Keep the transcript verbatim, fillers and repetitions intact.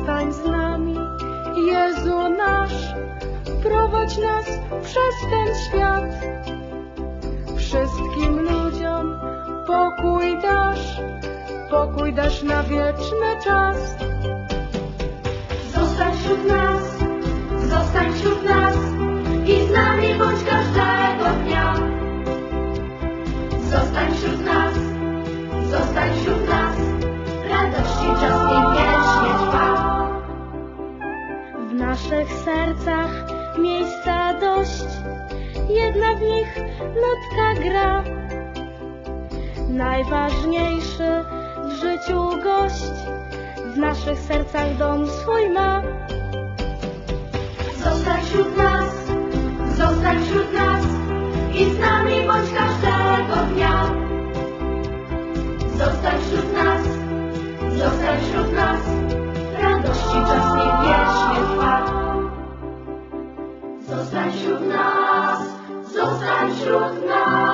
zostań z nami, Jezu nasz, prowadź nas przez ten świat. Wszystkim ludziom pokój dasz, pokój dasz na wieczny czas. Zostań wśród nas, zostań wśród nas i z nami bądź każdego dnia. Zostań wśród nas, zostań wśród nas, radości czas niech wiecznie trwa. W naszych sercach miejsca dość, jedna w nich nutka gra. Najważniejszy w życiu gość w naszych sercach dom swój ma. Zostań wśród nas, zostań wśród nas i z nami bądź każdego dnia. Zostań wśród nas, zostań wśród nas, radości czas niech wiecznie trwa. Zostań wśród nas, zostań wśród nas.